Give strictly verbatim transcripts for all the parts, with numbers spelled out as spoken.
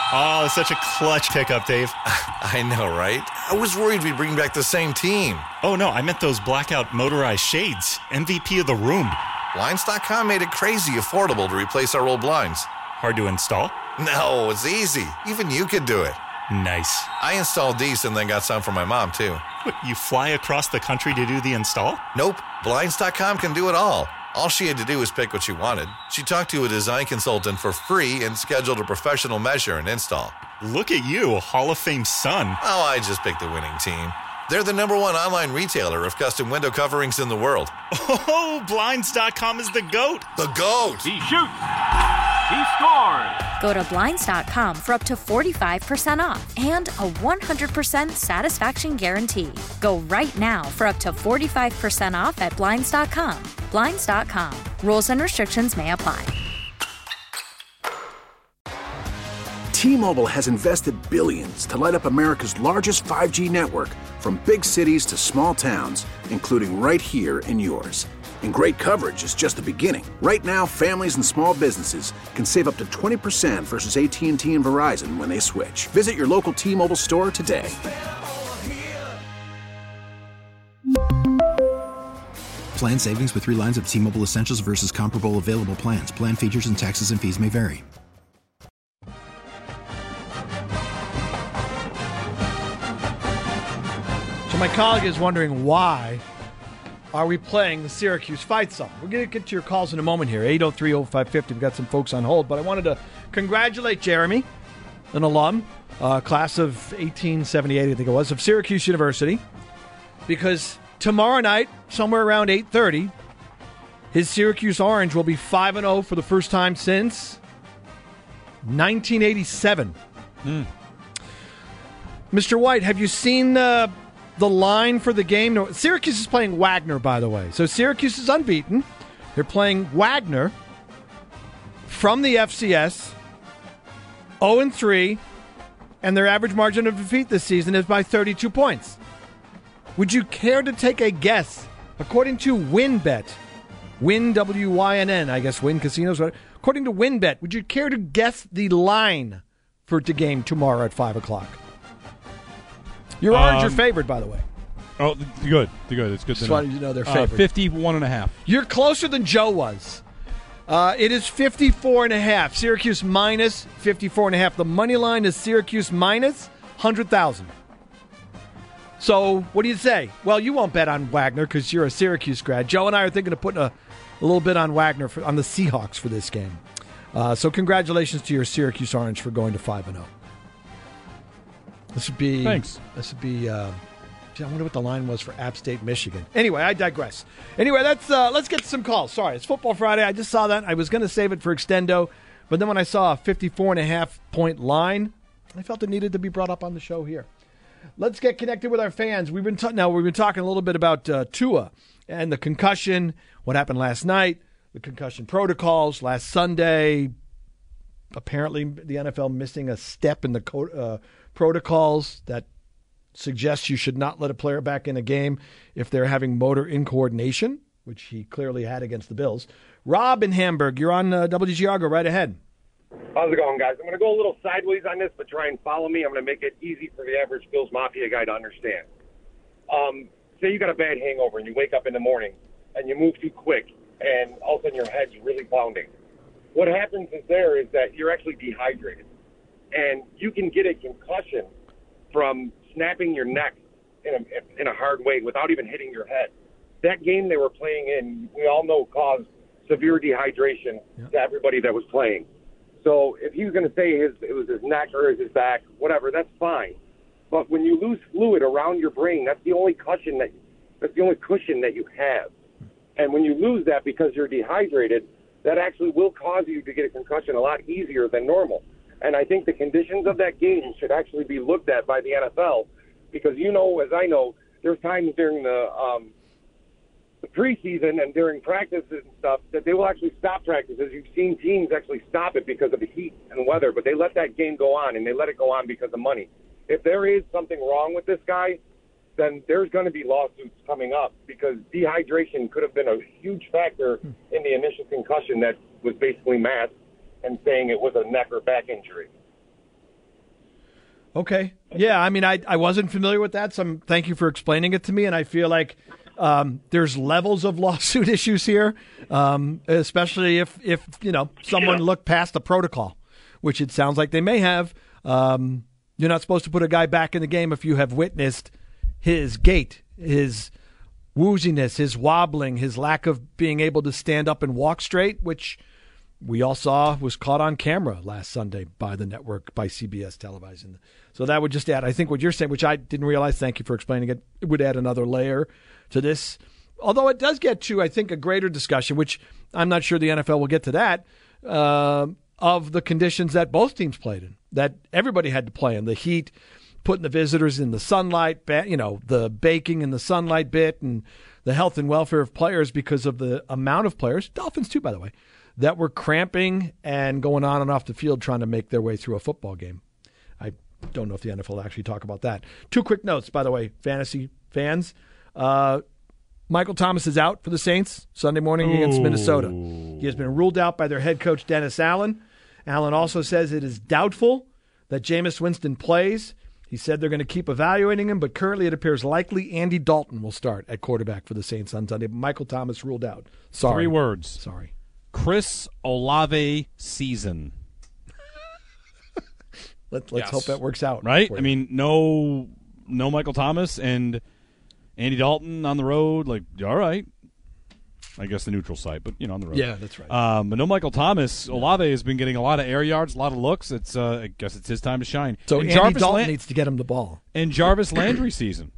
Oh, such a clutch pickup, Dave. I know, right? I was worried we'd bring back the same team. Oh, no, I meant those blackout motorized shades. M V P of the room. Blinds dot com made it crazy affordable to replace our old blinds. Hard to install? No, it's easy. Even you could do it. Nice. I installed these and then got some for my mom, too. What, you fly across the country to do the install? Nope. Blinds dot com can do it all. All she had to do was pick what she wanted. She talked to a design consultant for free and scheduled a professional measure and install. Look at you, a Hall of Fame son. Oh, I just picked the winning team. They're the number one online retailer of custom window coverings in the world. Oh, Blinds dot com is the GOAT. The GOAT! He shoots. He scores. Go to Blinds dot com for up to forty-five percent off and a one hundred percent satisfaction guarantee. Go right now for up to forty-five percent off at Blinds dot com. Blinds dot com. Rules and restrictions may apply. T-Mobile has invested billions to light up America's largest five G network, from big cities to small towns, including right here in yours. And great coverage is just the beginning. Right now, families and small businesses can save up to twenty percent versus A T and T and Verizon when they switch. Visit your local T-Mobile store today. Plan savings with three lines of T-Mobile Essentials versus comparable available plans. Plan features and taxes and fees may vary. So my colleague is wondering, why are we playing the Syracuse fight song? We're going to get to your calls in a moment here. eight oh three oh five five oh. We've got some folks on hold, but I wanted to congratulate Jeremy, an alum, uh, class of eighteen seventy-eight, I think it was, of Syracuse University, because tomorrow night, somewhere around eight thirty, his Syracuse Orange will be five and oh for the first time since nineteen eighty-seven. Mm. Mister White, have you seen uh, the line for the game? No, Syracuse is playing Wagner, by the way. So Syracuse is unbeaten. They're playing Wagner from the F C S, oh and three, and their average margin of defeat this season is by thirty-two points. Would you care to take a guess? According to WynnBET, Win, W Y N N, I guess Win Casinos, right? According to WynnBET, would you care to guess the line for the game tomorrow at five o'clock? Your Orange um, are favored, by the way. Oh, good. Good. It's good to Just know. wanted you to know they're favored. Uh, fifty-one and a half. You're closer than Joe was. Uh, it is fifty-four and a half. Syracuse minus fifty-four and a half. The money line is Syracuse minus one hundred thousand. So, what do you say? Well, you won't bet on Wagner because you're a Syracuse grad. Joe and I are thinking of putting a, a little bit on Wagner, for, on the Seahawks for this game. Uh, so, congratulations to your Syracuse Orange for going to five and oh. This would be. Thanks. This would be. Uh, I wonder what the line was for App State, Michigan. Anyway, I digress. Anyway, that's uh, let's get to some calls. Sorry, it's Football Friday. I just saw that. I was going to save it for Extendo, but then when I saw a fifty-four and a half point line, I felt it needed to be brought up on the show here. Let's get connected with our fans. We've been ta- now we've been talking a little bit about uh, Tua and the concussion, what happened last night, the concussion protocols last Sunday. Apparently, the N F L missing a step in the co- uh, protocols that suggests you should not let a player back in a game if they're having motor incoordination, which he clearly had against the Bills. Rob in Hamburg, you're on uh, W G R. Go right ahead. How's it going, guys? I'm going to go a little sideways on this, but try and follow me. I'm going to make it easy for the average Bills Mafia guy to understand. Um, say you got a bad hangover and you wake up in the morning and you move too quick and all of a sudden your head's really pounding. What happens is there is that you're actually dehydrated. And you can get a concussion from snapping your neck in a, in a hard way without even hitting your head. That game they were playing in, we all know, caused severe dehydration yep. to everybody that was playing. So if he was going to say his, it was his neck or his back, whatever, that's fine. But when you lose fluid around your brain, that's the only cushion that that's the only cushion that you have. And when you lose that because you're dehydrated, that actually will cause you to get a concussion a lot easier than normal. And I think the conditions of that game should actually be looked at by the N F L because, you know, as I know, there's times during the um, the preseason and during practices and stuff that they will actually stop practices. You've seen teams actually stop it because of the heat and weather, but they let that game go on, and they let it go on because of money. If there is something wrong with this guy, then there's going to be lawsuits coming up because dehydration could have been a huge factor in the initial concussion that was basically masked and saying it was a neck or back injury. Okay. Yeah, I mean, I, I wasn't familiar with that, so I'm, thank you for explaining it to me, and I feel like um, there's levels of lawsuit issues here, um, especially if, if, you know, someone Yeah. looked past the protocol, which it sounds like they may have. Um, you're not supposed to put a guy back in the game if you have witnessed his gait, his wooziness, his wobbling, his lack of being able to stand up and walk straight, which we all saw was caught on camera last Sunday by the network, by C B S televising. So that would just add, I think what you're saying, which I didn't realize, thank you for explaining it, it would add another layer to this. Although it does get to, I think, a greater discussion, which I'm not sure the N F L will get to that, uh, of the conditions that both teams played in, that everybody had to play in. The heat, putting the visitors in the sunlight, you know, the baking in the sunlight bit, and the health and welfare of players because of the amount of players, Dolphins too, by the way, that were cramping and going on and off the field trying to make their way through a football game. I don't know if the N F L will actually talk about that. Two quick notes, by the way, fantasy fans. Uh, Michael Thomas is out for the Saints Sunday morning against Ooh. Minnesota. He has been ruled out by their head coach, Dennis Allen. Allen also says it is doubtful that Jameis Winston plays. He said they're going to keep evaluating him, but currently it appears likely Andy Dalton will start at quarterback for the Saints on Sunday. Michael Thomas ruled out. Sorry. Three words. Sorry. Chris Olave season. Let, let's Yes. hope that works out. Right? for I you. mean, no no Michael Thomas and Andy Dalton on the road. Like, all right. I guess the neutral site, but, you know, on the road. Yeah, that's right. Um, but no Michael Thomas. Olave has been getting a lot of air yards, a lot of looks. It's uh, I guess it's his time to shine. So and Andy Jarvis Dalton Lan- needs to get him the ball. And Jarvis Landry season.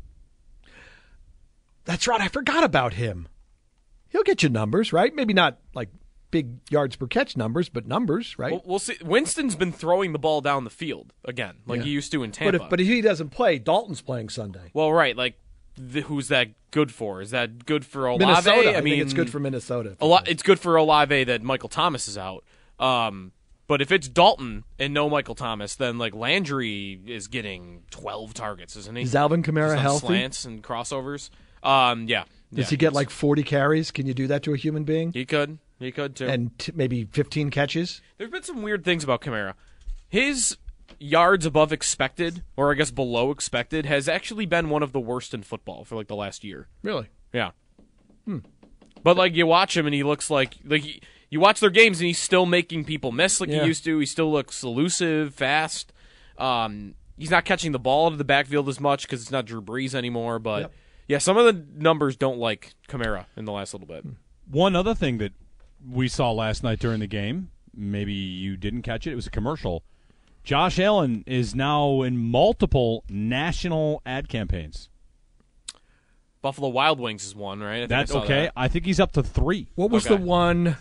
That's right. I forgot about him. He'll get you numbers, right? Maybe not like big yards per catch numbers, but numbers, right? We'll, we'll see. Winston's been throwing the ball down the field again, like Yeah. he used to in Tampa. But if, but if he doesn't play, Dalton's playing Sunday. well, right, like the, who's that good for? Is that good for Olave? Minnesota. I, I mean, think it's good for Minnesota. a lot. It's good for Olave that Michael Thomas is out. Um, but if it's Dalton and no Michael Thomas, then like Landry is getting twelve targets, isn't he? Is Alvin Kamara Just on healthy? slants and crossovers. Um, yeah. Does yeah, he get he's- like forty carries? Can you do that to a human being? He could. He could too. And t- maybe fifteen catches? There's been some weird things about Kamara. His yards above expected, or I guess below expected, has actually been one of the worst in football for like the last year. Really? Yeah. Hmm. But like you watch him and he looks like like he, you watch their games and he's still making people miss like Yeah. he used to. He still looks elusive, fast. Um, he's not catching the ball out of the backfield as much because it's not Drew Brees anymore. But Yep. yeah, some of the numbers don't like Kamara in the last little bit. One other thing that we saw last night during the game, maybe you didn't catch it, it was a commercial. Josh Allen is now in multiple national ad campaigns. Buffalo Wild Wings is one, right? I think That's I saw okay. that. I think he's up to three. What was Okay. the one?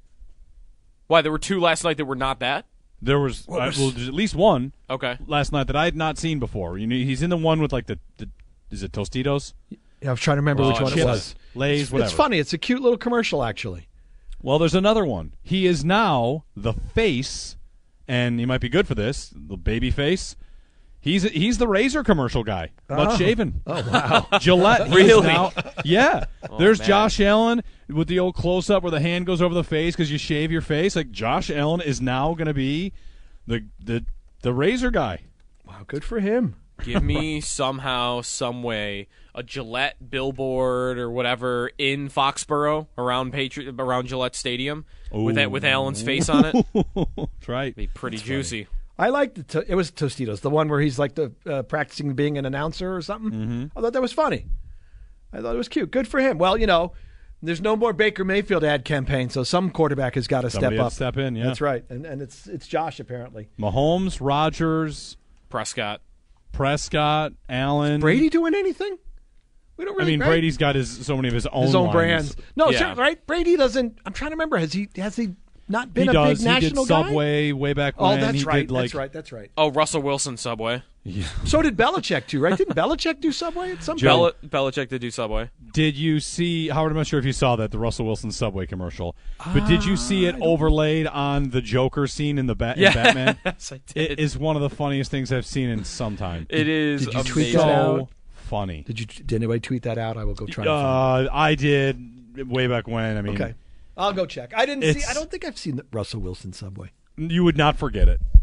Why there were two last night that were not bad? There was, uh, was- well, there's at least one Okay. last night that I had not seen before. You know, he's in the one with like the, the is it Tostitos? Yeah, I was trying to remember Oh, which one it chips, was. Lay's, It's, whatever. it's funny. It's a cute little commercial, actually. Well, there's another one. He is now the face, and he might be good for this, the baby face. He's he's the razor commercial guy, butt Oh. shaven. Oh, wow. Gillette. He's Really? now- yeah. Oh, There's man. Josh Allen with the old close-up where the hand goes over the face because you shave your face. Like, Josh Allen is now going to be the the the razor guy. Wow, good for him. Give me somehow, some way, a Gillette billboard or whatever in Foxborough around Patri- around Gillette Stadium with that with Allen's face on it. That's right. Be pretty juicy. I liked the to- it was Tostitos, the one where he's like the uh, practicing being an announcer or something. Mm-hmm. I thought that was funny. I thought it was cute. Good for him. Well, you know, there's no more Baker Mayfield ad campaign, so some quarterback has got to step Somebody had up. to step in, yeah. That's right, and and it's it's Josh apparently. Mahomes, Rodgers, Prescott. Prescott, Allen. Brady doing anything? We don't I really. mean, right? Brady's got his so many of his own his own lines. brands. No, Yeah. sure, right? Brady doesn't. I'm trying to remember. Has he has he not been He a does. big He national did guy? Subway way back Oh, when. that's he right. Did, like, that's right. That's right. Oh, Russell Wilson Subway. So did Belichick too, right? Didn't Belichick do Subway at some Bel- point? Belichick did do Subway. Did you see, Howard, I'm not sure if you saw that, the Russell Wilson Subway commercial, but did you see it Ah, overlaid on the Joker scene in the ba- in Yeah. Batman? Yes, I did. It is one of the funniest things I've seen in some time. It is Did you amazing. tweet that so out? funny. Did you? Did anybody tweet that out? I will go try. to find Uh, I did way back when. I mean, it. Okay, I'll go check. I didn't see. It's- I don't think I've seen the Russell Wilson Subway. you would not forget it.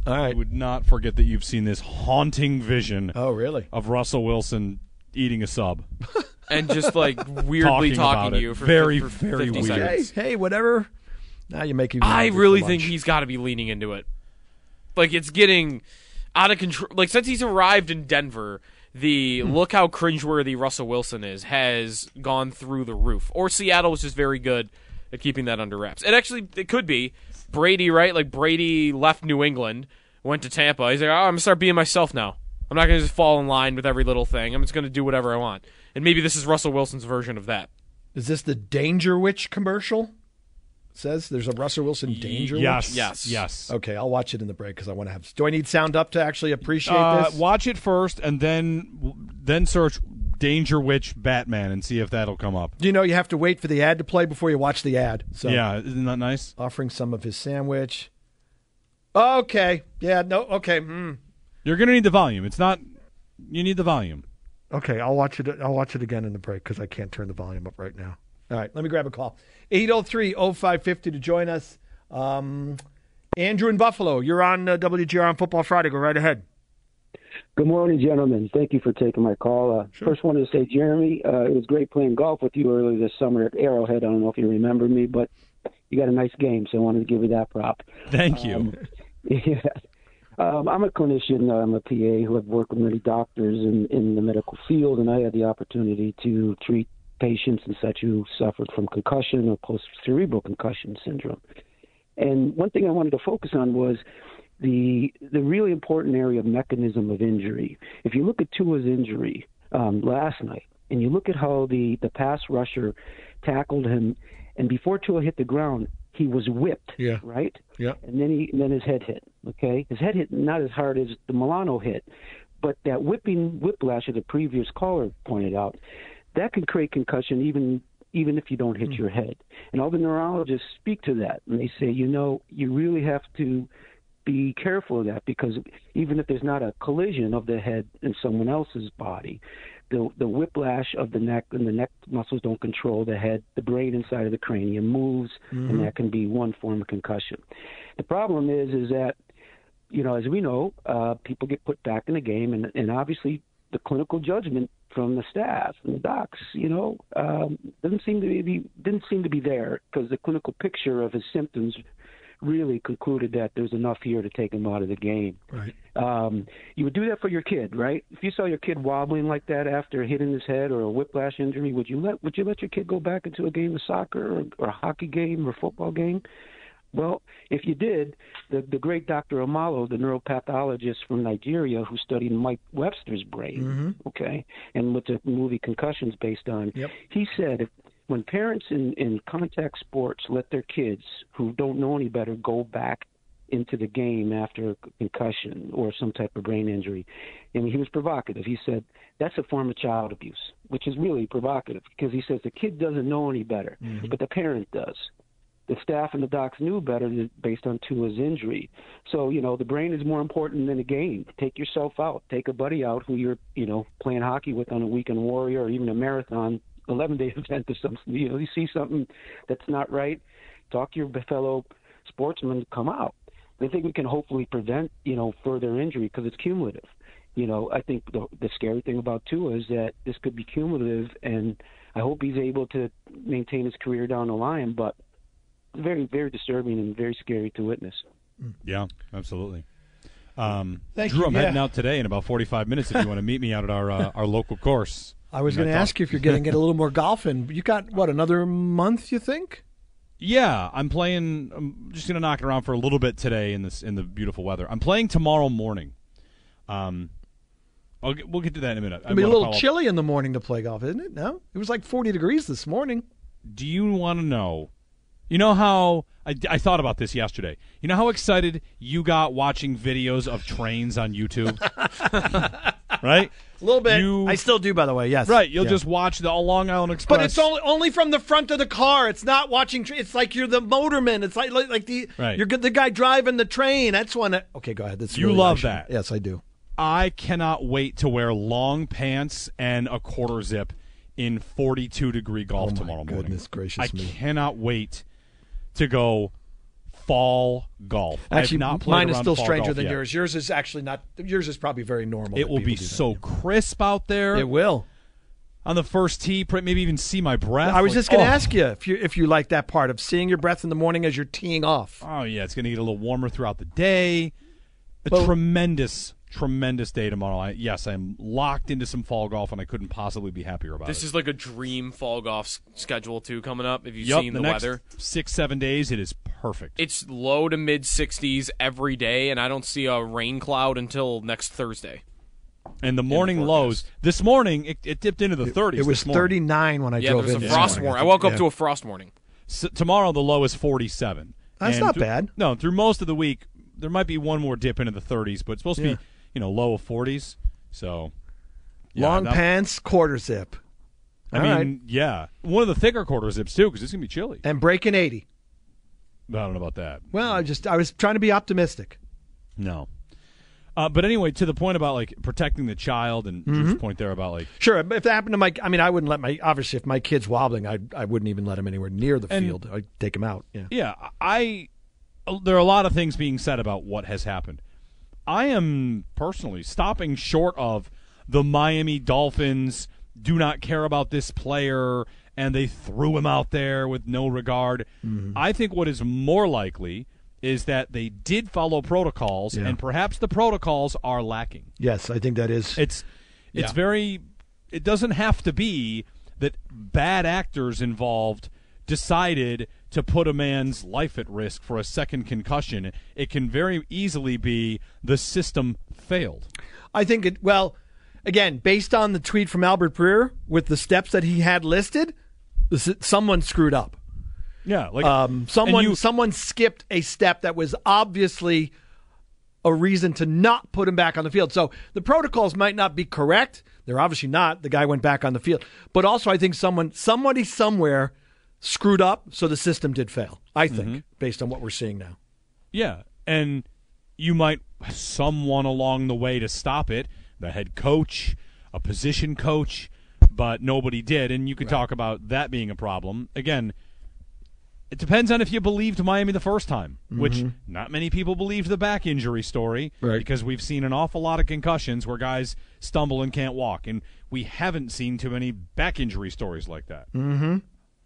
All right. I would not forget that you've seen this haunting vision. Oh, really? Of Russell Wilson eating a sub. And just like weirdly talking, talking about to you it. for, very, for, for very fifty weird. seconds. Hey, hey, whatever. Now you make you. I really think he's got to be leaning into it. Like it's getting out of control. Like since he's arrived in Denver, the Hmm. look how cringeworthy Russell Wilson is has gone through the roof. Or Seattle was just very good at keeping that under wraps. And actually, it could be Brady, right? Like Brady left New England, went to Tampa. He's like, oh, I'm gonna start being myself now. I'm not gonna just fall in line with every little thing. I'm just gonna do whatever I want. And maybe this is Russell Wilson's version of that. Is this the Danger Witch commercial? It says there's a Russell Wilson Danger yes, Witch? Yes. Yes. Okay, I'll watch it in the break because I want to have. Do I need sound up to actually appreciate Uh, this? watch it first, and then then search Danger Witch Batman and see if that'll come up. Do you know you have to wait for the ad to play before you watch the ad? So Yeah, isn't that nice? offering some of his sandwich. Okay. Yeah. No. Okay. Mm. You're going to need the volume. It's not. You need the volume. Okay. I'll watch it. I'll watch it again in the break because I can't turn the volume up right now. All right. Let me grab a call. eight oh three oh five fifty to join us. Um, Andrew in Buffalo, you're on uh, W G R on Football Friday. Go right ahead. Good morning, gentlemen. Thank you for taking my call. Uh, Sure. First, wanted to say, Jeremy, uh, it was great playing golf with you earlier this summer at Arrowhead. I don't know if you remember me, but you got a nice game, so I wanted to give you that prop. Thank you. Um, yeah. Um, I'm a clinician. I'm a P A who have worked with many doctors in, in the medical field, and I had the opportunity to treat patients and such who suffered from concussion or post-cerebral concussion syndrome. And one thing I wanted to focus on was the the really important area of mechanism of injury. If you look at Tua's injury um, last night, and you look at how the, the pass rusher tackled him, and before Tua hit the ground, he was whipped, Yeah. right? Yeah. And then he and then his head hit. Okay, his head hit not as hard as the Milano hit, but that whipping whiplash, as the previous caller pointed out, that can create concussion even even if you don't hit Mm. your head. And all the neurologists speak to that, and they say, you know, you really have to be careful of that because even if there's not a collision of the head in someone else's body, the the whiplash of the neck and the neck muscles don't control the head. The brain inside of the cranium moves, Mhm. and that can be one form of concussion. The problem is, is that, you know, as we know, uh, people get put back in the game, and, and obviously the clinical judgment from the staff and the docs, you know, um, doesn't seem to be didn't seem to be there because the clinical picture of his symptoms really concluded that there's enough here to take him out of the game. Right. Um, you would do that for your kid, right? If you saw your kid wobbling like that after hitting his head or a whiplash injury, would you let would you let your kid go back into a game of soccer or, or a hockey game or a football game? Well, if you did, the, the great Doctor Amalo, the neuropathologist from Nigeria who studied Mike Webster's brain, Mhm. okay, and what the movie Concussion's based on, Yep. he said if, when parents in, in contact sports let their kids who don't know any better go back into the game after a concussion or some type of brain injury, and he was provocative. He said that's a form of child abuse, which is really provocative because he says the kid doesn't know any better, Mhm. but the parent does. The staff and the docs knew better based on Tua's injury. So, you know, the brain is more important than a game. Take yourself out. Take a buddy out who you're, you know, playing hockey with on a weekend warrior or even a marathon eleven-day event or something. You know, you see something that's not right, talk to your fellow sportsmen to come out. I think we can hopefully prevent, you know, further injury because it's cumulative. You know, I think the, the scary thing about Tua is that this could be cumulative, and I hope he's able to maintain his career down the line, but very, very disturbing and very scary to witness. Yeah, absolutely. Um, Thank Drew, you. I'm Yeah. heading out today in about forty-five minutes if you want to meet me out at our uh, our local course. I was And going to thought- ask you if you're going to get a little more golf in. You got, what, another month, you think? Yeah, I'm playing. I'm just going to knock it around for a little bit today in this in the beautiful weather. I'm playing tomorrow morning. Um, I'll get, we'll get to that in a minute. It'll be a wanna little follow up. chilly in the morning to play golf, isn't it? No? It was like forty degrees this morning. Do you want to know? You know how I, I thought about this yesterday. You know how excited you got watching videos of trains on YouTube, right? A little bit. You- I still do, by the way, yes. Right. You'll Yeah. just watch the Long Island Express. But it's only only from the front of the car. It's not watching. Tra- it's like you're the motorman. It's like like, like the Right. you're the guy driving the train. That's one. That, okay, go ahead. That's You really love actually- that. Yes, I do. I cannot wait to wear long pants and a quarter zip in forty-two degree golf Oh, my tomorrow morning. goodness gracious I me. cannot wait to go fall golf. I have Actually, not played mine is around still fall stranger golf than yet. yours. Yours is actually not. Yours is probably very normal. It that will be people do that, so yeah. crisp out there. It will. On the first tee, pr- maybe even see my breath. I was like, just going to oh. ask you if you if you like that part of seeing your breath in the morning as you're teeing off. Oh, yeah, it's going to get a little warmer throughout the day. A Well- tremendous, tremendous day tomorrow. I, yes, I'm locked into some fall golf, and I couldn't possibly be happier about This it. is like a dream fall golf s- schedule, too, coming up. If you've Yep, seen the, the, next weather. six, seven days, it is perfect. It's low to mid sixties every day, and I don't see a rain cloud until next Thursday. And the morning lows. This morning, it, it dipped into the thirties. It was this morning. thirty-nine when I yeah, drove there in. was a this frost morning. warning. I woke up Yeah. to a frost warning. S tomorrow, the low is forty-seven. That's And not through- bad. No, through most of the week, there might be one more dip into the thirties, but it's supposed to Yeah. be, you know, low of forties. So, yeah, Long that- pants, quarter zip. I All mean, right. yeah, one of the thicker quarter zips too, because it's gonna be chilly. And breaking eighty. I don't know about that. Well, I just I was trying to be optimistic. No. Uh, but anyway, to the point about like protecting the child, and Mm-hmm. Drew's point there about like Sure, if that happened to my, I mean, I wouldn't let my. Obviously, if my kid's wobbling, I I wouldn't even let him anywhere near the And- field. I'd take him out. Yeah. Yeah, I. There are a lot of things being said about what has happened. I am personally stopping short of the Miami Dolphins do not care about this player and they threw him out there with no regard. Mm-hmm. I think what is more likely is that they did follow protocols, Yeah. and perhaps the protocols are lacking. Yes, I think that is. It's it's Yeah. very. It doesn't have to be that bad actors involved decided to put a man's life at risk for a second concussion. It can very easily be the system failed. I think it. Well, again, based on the tweet from Albert Breer with the steps that he had listed, this, someone screwed up. Yeah, like Um, someone and you- someone skipped a step that was obviously a reason to not put him back on the field. So the protocols might not be correct. They're obviously not. The guy went back on the field. But also I think someone somebody somewhere screwed up, so the system did fail. I think, Mm-hmm. based on what we're seeing now. Yeah, and you might someone along the way to stop it, the head coach, a position coach, but nobody did, and you could talk about that being a problem. Again, it depends on if you believed Miami the first time, which not many people believed the back injury story, Right. because we've seen an awful lot of concussions where guys stumble and can't walk, and we haven't seen too many back injury stories like that. Mm-hmm.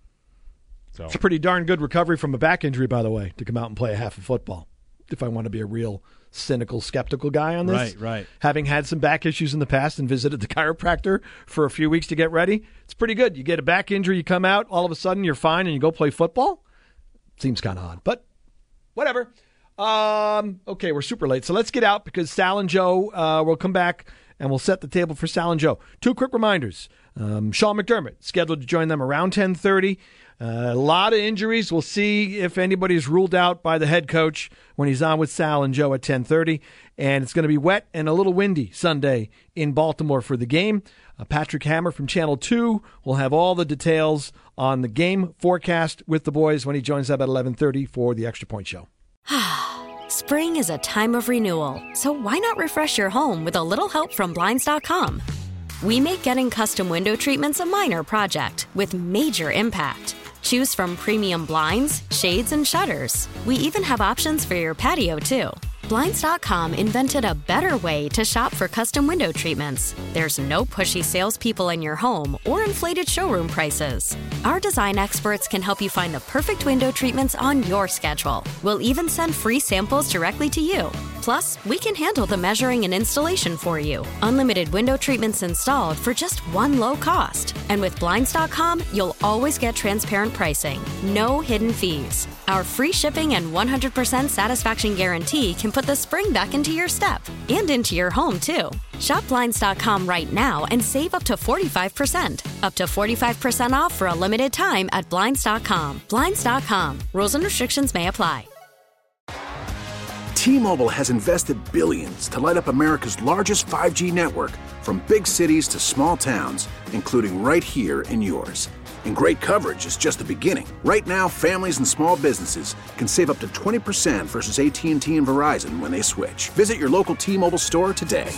So It's a pretty darn good recovery from a back injury, by the way, to come out and play a half of football. If I want to be a real cynical, skeptical guy on this. Right, right. Having had some back issues in the past and visited the chiropractor for a few weeks to get ready, it's pretty good. You get a back injury, you come out, all of a sudden you're fine, and you go play football? Seems kind of odd, but whatever. Um, okay, we're super late, so let's get out because Sal and Joe uh, will come back and we'll set the table for Sal and Joe. Two quick reminders. Um, Sean McDermott scheduled to join them around ten thirty. Uh, a lot of injuries. We'll see if anybody's ruled out by the head coach when he's on with Sal and Joe at ten thirty. And it's going to be wet and a little windy Sunday in Baltimore for the game. Uh, Patrick Hammer from Channel two will have all the details on the game forecast with the boys when he joins up at eleven thirty for the Extra Point Show. Spring is a time of renewal, so why not refresh your home with a little help from Blinds dot com? We make getting custom window treatments a minor project with major impact. Choose from premium blinds, shades, and shutters. We even have options for your patio, too. Blinds dot com invented a better way to shop for custom window treatments. There's no pushy salespeople in your home or inflated showroom prices. Our design experts can help you find the perfect window treatments on your schedule. We'll even send free samples directly to you. Plus, we can handle the measuring and installation for you. Unlimited window treatments installed for just one low cost. And with Blinds dot com, you'll always get transparent pricing. No hidden fees. Our free shipping and one hundred percent satisfaction guarantee can put the spring back into your step and into your home, too. Shop Blinds dot com right now and save up to forty-five percent. Up to forty-five percent off for a limited time at Blinds dot com. Blinds dot com. Rules and restrictions may apply. T-Mobile has invested billions to light up America's largest five G network, from big cities to small towns, including right here in yours. And great coverage is just the beginning. Right now, families and small businesses can save up to twenty percent versus A T and T and Verizon when they switch. Visit your local T-Mobile store today.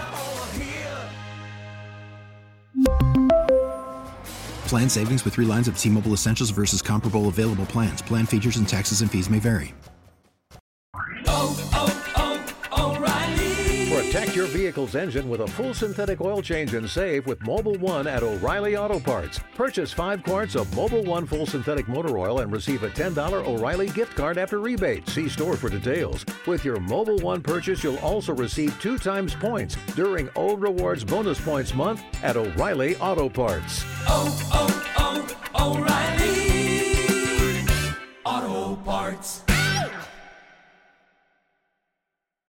Plan savings with three lines of T-Mobile Essentials versus comparable available plans. Plan features and taxes and fees may vary. Protect your vehicle's engine with a full synthetic oil change and save with Mobil one at O'Reilly Auto Parts. Purchase five quarts of Mobil one full synthetic motor oil and receive a ten dollars O'Reilly gift card after rebate. See store for details. With your Mobil one purchase, you'll also receive two times points during O Rewards Bonus Points Month at O'Reilly Auto Parts. Oh, oh.